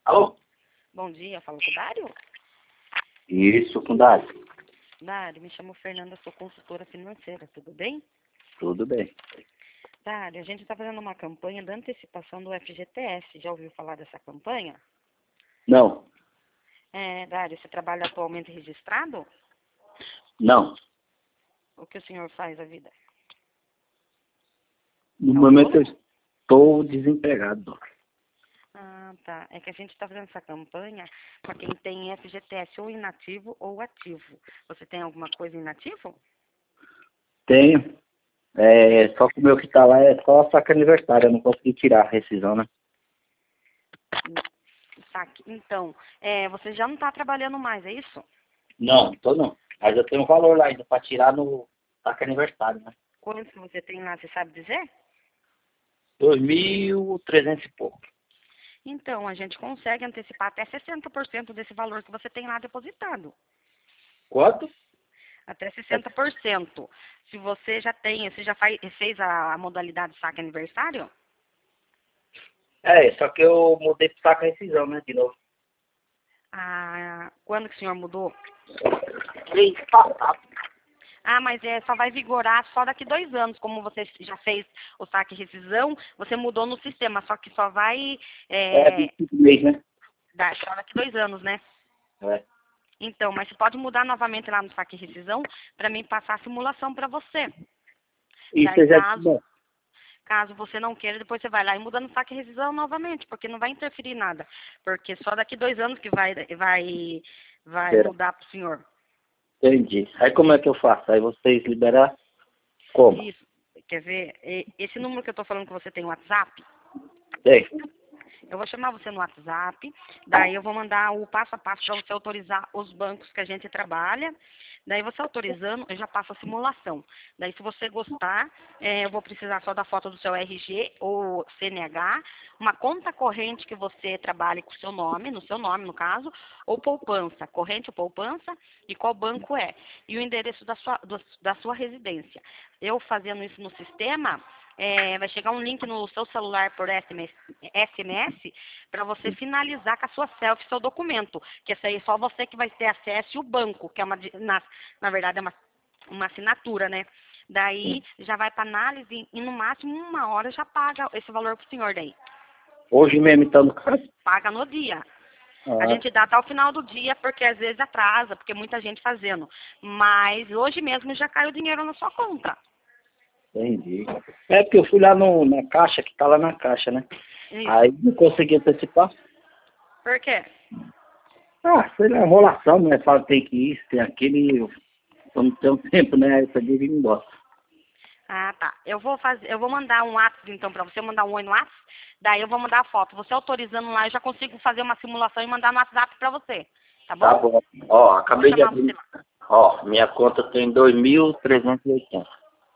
Alô? Bom dia, fala com o Dário? Isso, com Dário. Dário, me chamo Fernanda, sou consultora financeira, tudo bem? Tudo bem. Dário, a gente está fazendo uma campanha de antecipação do FGTS, já ouviu falar dessa campanha? Não, Dário, você trabalha atualmente registrado? não. O que o senhor faz da vida? No momento eu Autônomo? estou desempregado. Ah, tá. É que a gente está fazendo essa campanha para quem tem FGTS ou inativo ou ativo. Você tem alguma coisa inativo? Tenho. Só que o meu que está lá é só saque aniversário. Eu não consegui tirar a rescisão, né? Saque. Então, você já não está trabalhando mais, é isso? Não, tô não. Mas eu tenho um valor lá ainda para tirar no saque aniversário, né? Quanto que você tem lá, você sabe dizer? 2.300 e pouco. Então, a gente consegue antecipar até 60% desse valor que você tem lá depositado. Quanto? Até 60%. Se você já tem, você já fez a modalidade saque aniversário? Só que eu mudei pro saque rescisão, né? De novo. Ah, quando que o senhor mudou? Mês passado. Ah, mas só vai vigorar só daqui 2 anos. Como você já fez o saque rescisão, você mudou no sistema, só que só vai 25 meses, né? dar só daqui 2 anos, né? É. Então, mas você pode mudar novamente lá no saque rescisão para mim passar a simulação para você. Isso Daí, é já caso bom. Caso você não queira, depois você vai lá e muda no saque rescisão novamente, porque não vai interferir em nada. Porque só daqui 2 anos que vai Espera. mudar para o senhor. Entendi. Aí como é que eu faço? Aí vocês liberar como? Isso. Quer ver? Esse número que eu estou falando que você tem no WhatsApp, Tem. eu vou chamar você no WhatsApp, daí eu vou mandar o passo a passo para você autorizar os bancos que a gente trabalha. Daí você autorizando, eu já passo a simulação. Daí se você gostar, eu vou precisar só da foto do seu RG ou CNH, uma conta corrente que você trabalhe com o seu nome, no seu nome no caso, ou poupança, corrente ou poupança, e qual banco é. E o endereço da sua residência. Eu fazendo isso no sistema, vai chegar um link no seu celular por SMS para você finalizar com a sua selfie seu documento. Que esse aí é só você que vai ter acesso e o banco, que é na verdade é uma assinatura, né? Daí já vai para análise e no máximo 1 hora já paga esse valor pro senhor daí. Hoje mesmo, então, no caso. Paga no dia. A Ah, gente dá até o final do dia, porque às vezes atrasa, porque muita gente fazendo. Mas hoje mesmo já caiu o dinheiro na sua conta. entendi. É porque eu fui lá na caixa, que tá lá na caixa, né? Isso. Aí não consegui antecipar. Por quê? Ah, foi na enrolação, né? Fala tem que isso, tem aquilo, e eu não tenho tempo, né? Aí eu peguei e vim embora. Ah, tá. Eu vou mandar um WhatsApp então para você mandar um oi no WhatsApp. Daí eu vou mandar a foto. Você autorizando lá, eu já consigo fazer uma simulação e mandar no WhatsApp para você. Tá Tá bom? bom. Ó, Eu vou acabei de chamar você abrir. lá. Ó, minha conta tem 2.380.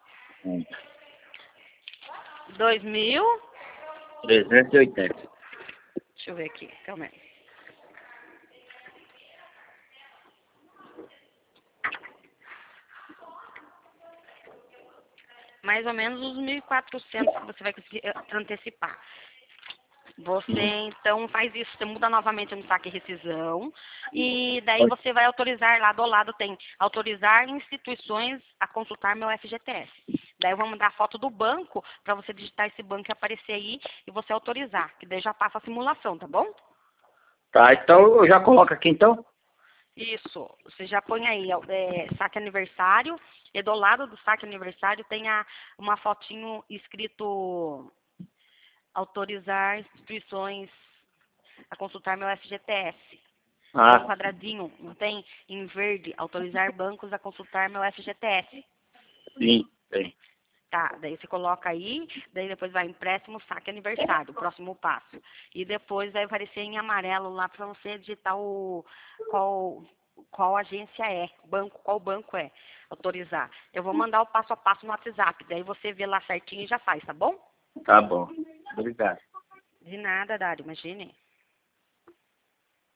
2000. 380. Deixa eu ver aqui. Calma aí. Mais ou menos uns 1.400 que você vai conseguir antecipar. Você então faz isso, você muda novamente no saque rescisão e daí você vai autorizar, lá do lado tem autorizar instituições a consultar meu FGTS. Daí eu vou mandar a foto do banco para você digitar esse banco e aparecer aí e você autorizar, que daí já passa a simulação, tá bom? Tá, então eu já coloco aqui então? Isso, você já põe aí, saque aniversário, e do lado do saque aniversário tem uma fotinho escrito autorizar instituições a consultar meu FGTS. Tem um Ah, quadradinho, não tem? Em verde, autorizar bancos a consultar meu FGTS. sim, tem. Tá, daí você coloca aí, daí depois vai empréstimo, saque aniversário, próximo passo. E depois vai aparecer em amarelo lá para você digitar qual, qual agência é, qual banco é, autorizar. Eu vou mandar o passo a passo no WhatsApp, daí você vê lá certinho e já faz, tá bom? Tá bom. Obrigado. De nada, Dário, imagine.